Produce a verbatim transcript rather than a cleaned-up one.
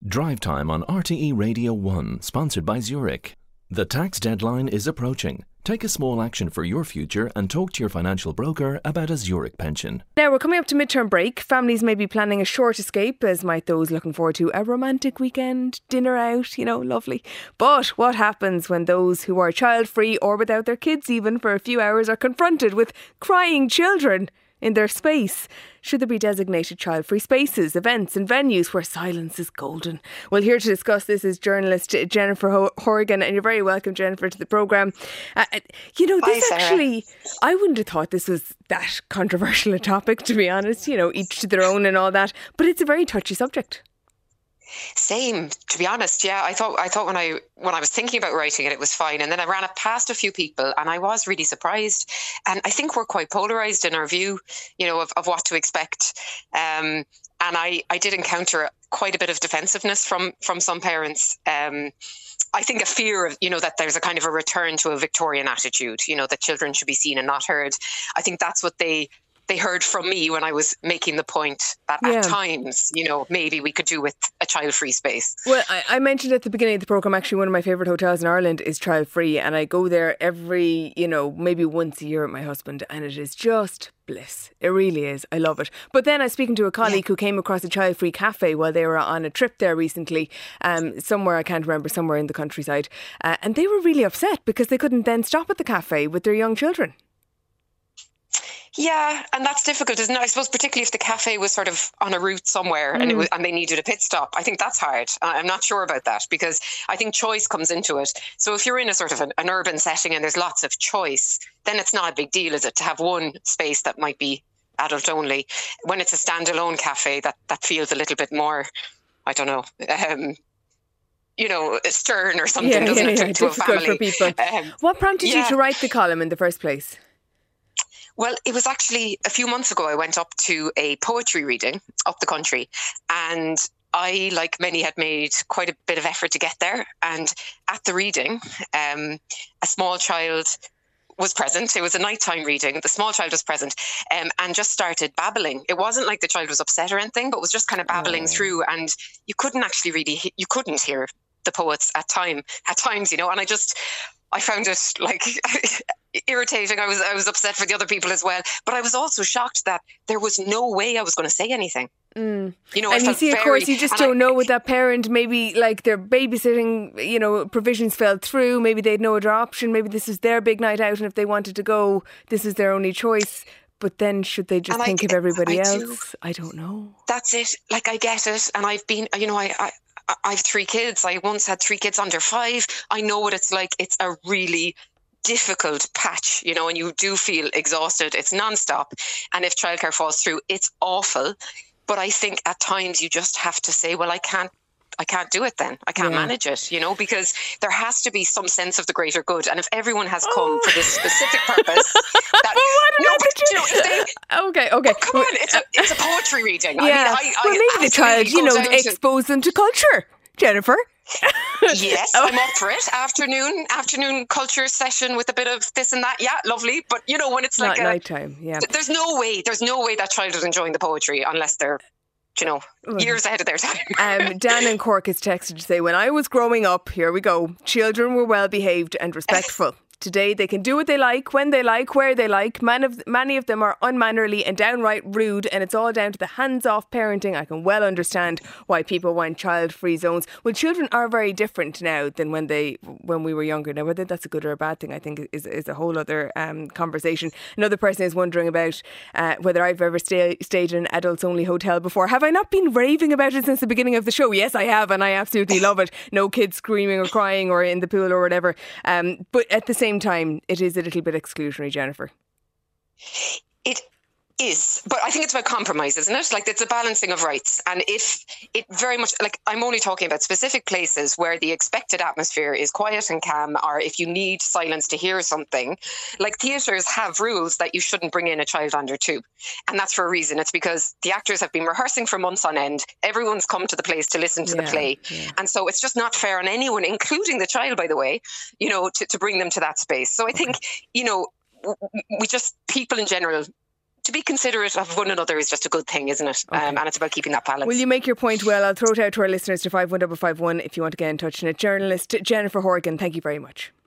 Drive Time on R T E Radio one, sponsored by Zurich. The tax deadline is approaching. Take a small action for your future and talk to your financial broker about a Zurich pension. Now we're coming up to midterm break. Families may be planning a short escape, as might those looking forward to a romantic weekend, dinner out, you know, lovely. But what happens when those who are child-free or without their kids even for a few hours are confronted with crying children in their space? Should there be designated child-free spaces, events and venues where silence is golden? Well, here to discuss this is journalist Jennifer Ho- Horgan, and you're very welcome, Jennifer, to the programme. Uh, you know, this Hi, actually, I wouldn't have thought this was that controversial a topic, to be honest, you know, each to their own and all that, but it's a very touchy subject. Same, to be honest. Yeah, I thought I thought when I when I was thinking about writing it, it was fine. And then I ran it past a few people and I was really surprised. And I think we're quite polarised in our view, you know, of, of what to expect. Um, and I, I did encounter quite a bit of defensiveness from from some parents. Um, I think a fear of, you know, that there's a kind of a return to a Victorian attitude, you know, that children should be seen and not heard. I think that's what they they heard from me when I was making the point that yeah. at times, you know, maybe we could do with a child-free space. Well, I, I mentioned at the beginning of the programme, actually, one of my favourite hotels in Ireland is child-free, and I go there every, you know, maybe once a year with my husband, and it is just bliss. It really is. I love it. But then I was speaking to a colleague yeah. who came across a child-free cafe while they were on a trip there recently, um, somewhere, I can't remember, somewhere in the countryside, uh, and they were really upset because they couldn't then stop at the cafe with their young children. Yeah, and that's difficult, isn't it? I suppose particularly if the cafe was sort of on a route somewhere mm. and it was, and they needed a pit stop. I think that's hard. I'm not sure about that because I think choice comes into it. So if you're in a sort of an, an urban setting and there's lots of choice, then it's not a big deal, is it, to have one space that might be adult only. When it's a standalone cafe, that, that feels a little bit more, I don't know, um, you know, stern or something, yeah, doesn't yeah, it, to, yeah. to a Difficult family. for people. Um, what prompted yeah. you to write the column in the first place? Well, it was actually a few months ago I went up to a poetry reading up the country, and I, like many, had made quite a bit of effort to get there. And at the reading, um, a small child was present. It was a nighttime reading. The small child was present um, and just started babbling. It wasn't like the child was upset or anything, but was just kind of babbling oh. through, and you couldn't actually really, you couldn't hear the poets at time, at times, you know, and I just, I found it like irritating. I was I was upset for the other people as well, but I was also shocked that there was no way I was going to say anything. Mm. You know, and I you see, very, of course, you just don't I, know with that parent. Maybe like their babysitting, you know, provisions fell through. Maybe they had no other option. Maybe this is their big night out, and if they wanted to go, this is their only choice. But then, should they just think I, of everybody I else? Do. I don't know. That's it. Like, I get it, and I've been, you know, I. I I've three kids. I once had three kids under five. I know what it's like. It's a really difficult patch, you know, and you do feel exhausted. It's nonstop. And if childcare falls through, it's awful. But I think at times you just have to say, well, I can't, I can't do it then. I can't yeah. manage it, you know, because there has to be some sense of the greater good. And if everyone has come oh. for this specific purpose, that, no, but, you know, if they, okay, okay. Oh, come on, it's a, it's a poetry reading. Yeah. I mean, I, well, I maybe the child, you know, expose to... them to culture, Jennifer. Yes, I'm up for it. Afternoon, afternoon culture session with a bit of this and that. Yeah, lovely. But you know, when it's like not a, nighttime, yeah. There's no way. There's no way that child is enjoying the poetry unless they're, you know, years ahead of their time. um, Dan in Cork has texted to say, when I was growing up, here we go, children were well behaved and respectful. Today they can do what they like, when they like, where they like. Man of, many of them are unmannerly and downright rude, and it's all down to the hands-off parenting. I can well understand why people want child-free zones. Well, children are very different now than when they when we were younger. Now, whether that's a good or a bad thing, I think is is a whole other um, conversation. Another person is wondering about uh, whether I've ever stay, stayed in an adults-only hotel before. Have I not been raving about it since the beginning of the show? Yes, I have, and I absolutely love it. No kids screaming or crying or in the pool or whatever. Um, but at the same time, it is a little bit exclusionary, Jennifer. It is, but I think it's about compromise, isn't it? Like, it's a balancing of rights. And if it very much, like, I'm only talking about specific places where the expected atmosphere is quiet and calm, or if you need silence to hear something, like theatres have rules that you shouldn't bring in a child under two. And that's for a reason. It's because the actors have been rehearsing for months on end. Everyone's come to the place to listen to yeah, the play. Yeah. And so it's just not fair on anyone, including the child, by the way, you know, to, to bring them to that space. So I think, you know, we just, people in general to be considerate of one another is just a good thing, isn't it? Okay. Um, and it's about keeping that balance. Will you make your point well? I'll throw it out to our listeners to five one five five one if you want to get in touch. And journalist Jennifer Horgan, thank you very much.